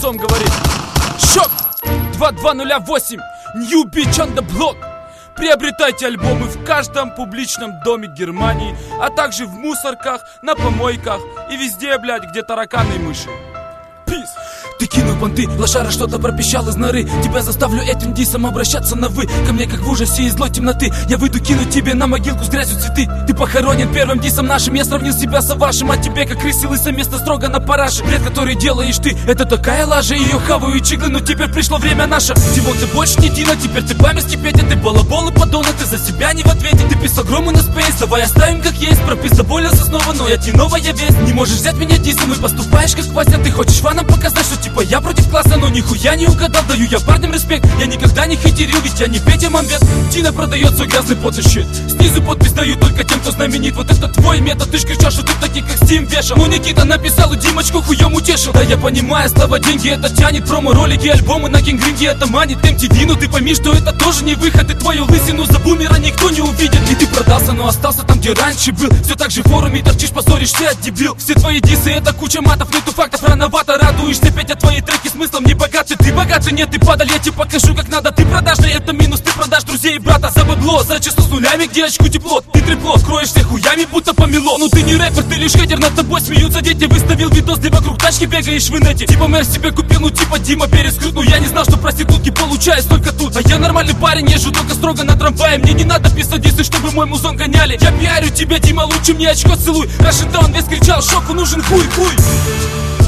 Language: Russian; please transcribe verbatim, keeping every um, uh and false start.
басом говорит: Шок два два ноль восемь, New Beach on the Block. Приобретайте альбомы в каждом публичном доме Германии, а также в мусорках, на помойках и везде, блядь, где тараканы и мыши. Peace. Ты кинул понты, лошара что-то пропищал из норы. Тебя заставлю этим дисом обращаться на вы. Ко мне как в ужасе и злой темноты. Я выйду кинуть тебе на могилку с грязью цветы. Ты похоронен первым дисом нашим. Я сравнил себя с вашим, а тебе как крысе лысое место строго на параше. Бред, который делаешь ты, это такая лажа. Ее хавают чиглы, но теперь пришло время наше. Димон, ты больше не Дина, теперь ты память Петя. Ты балабол и подонок, ты за себя не в ответе. Ты писал грому на спейс, давай оставим как есть. Пропиздоболился снова, но я тебе новая весть. Не можешь взять меня дисом и поступаешь как Вася. Ты хочешь фанам показать, что типа я против класса, но нихуя не угадал. Даю я парням респект, я никогда не хитерил, ведь я не Петя Мамбет. Дина продает свой грязный пот и щит. Снизу подпись даю только тем, кто знаменит. Вот это твой метод, ты ж кричал, что ты таких как Steam вешал. Ну Никита написал и Димочку хуем утешил. Да я понимаю, слава деньги это тянет. Промо-ролики, альбомы на гингринге это манит. эм ти ви, ну ты пойми, что это тоже не выход. И твою лысину за бумера никто не увидит. И ты продался, но остался там, где раньше был. Все так же в форуме торчишь, позоришься, дебил. Все твои дисы это куча матов, нету фактов, рановато радуешься. Петя, твои треки смыслом не богаты. Ты богатый, нет, ты падаль, я тебе покажу как надо. Ты продажный, это минус, ты продашь друзей и брата. За бабло, за число с нулями, где очку тепло. Ты трепло, кроешь всех хуями, будто помело. Ну ты не рэпер, ты лишь хейтер, над тобой смеются дети. Выставил видос, где вокруг тачки бегаешь в инете. Типа мэр себе купил, ну типа Дима перескрут. Ну я не знал, что проститутки получают только тут. А я нормальный парень, езжу только строго на трамвае. Мне не надо писать дисы, чтобы мой музон гоняли. Я пиарю тебя, Дима, лучше мне очко целуй. Рашидаун весь кричал, шоку нужен хуй, хуй.